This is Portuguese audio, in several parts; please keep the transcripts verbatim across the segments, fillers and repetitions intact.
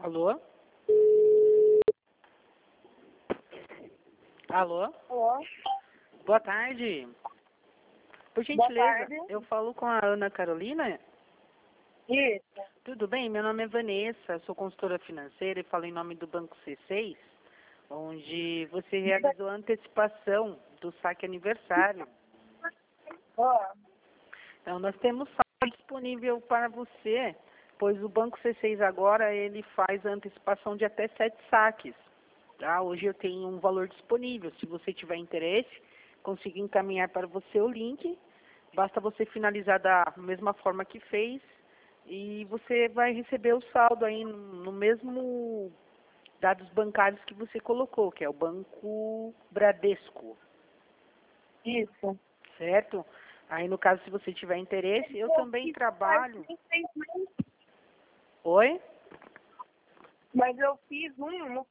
Alô? Alô? Alô? Boa tarde. Por Boa gentileza, tarde. eu falo com a Ana Carolina. Isso. Tudo bem? Meu nome é Vanessa, sou consultora financeira e falo em nome do Banco C seis, onde você realizou a antecipação do saque aniversário. Ó, Então, nós temos saldo disponível para você, pois o Banco C seis agora ele faz a antecipação de até sete saques. Tá? Hoje eu tenho um valor disponível. Se você tiver interesse, consigo encaminhar para você o link. Basta você finalizar da mesma forma que fez e você vai receber o saldo aí no, no mesmo dados bancários que você colocou, que é o Banco Bradesco, isso. certo? Aí, no caso, se você tiver interesse, eu também trabalho... Oi? Mas eu fiz um,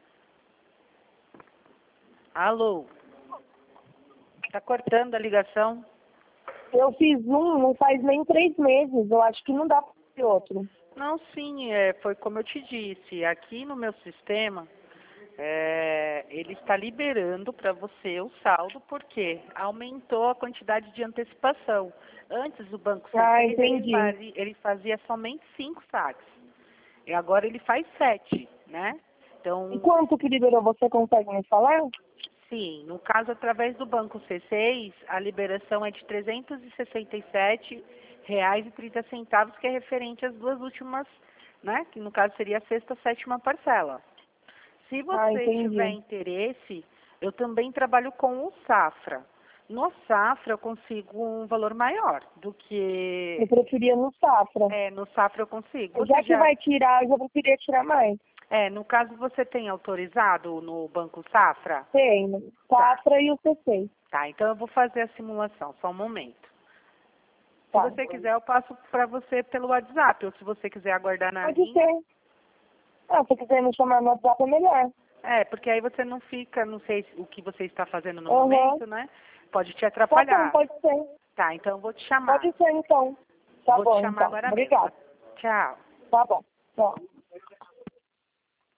Alô? Tá cortando a ligação? eu fiz um, não faz nem três meses. Eu acho que não dá para fazer outro. Não, sim, é, foi como eu te disse. Aqui no meu sistema, é, ele está liberando para você o saldo, porque aumentou a quantidade de antecipação. Antes, o Banco Ah, C seis, ele entendi. fazia, ele fazia somente cinco saques. E agora ele faz sete, né? Então, E quanto que liberou, você consegue me falar? sim, no caso, através do Banco C seis, a liberação é de trezentos e sessenta e sete reais e trinta centavos, que é referente às duas últimas, né? Que no caso seria a sexta e sétima parcela. Se Ah, você tiver entendi. interesse, eu também trabalho com o Safra. No Safra eu consigo um valor maior do que... Eu preferia no Safra. É, no Safra eu consigo. Já Você que já... vai tirar, eu já preferia tirar mais. É, no caso você tem autorizado no Banco Safra? Tenho. Tá. Safra e o C seis. Tá, então eu vou fazer a simulação, só um momento. Se Tá. você quiser, eu passo para você pelo WhatsApp, ou se você quiser aguardar na Pode linha. ser. Ah, se você quiser me chamar no WhatsApp é melhor. É, porque aí você não fica, não sei o que você está fazendo no Uhum. momento, né? Pode te Tá bom, atrapalhar. pode ser. Tá, então eu vou te chamar. Pode ser, então. Tá Vou te bom, chamar então. agora mesmo. Obrigada. Tchau. Tá bom. Tchau.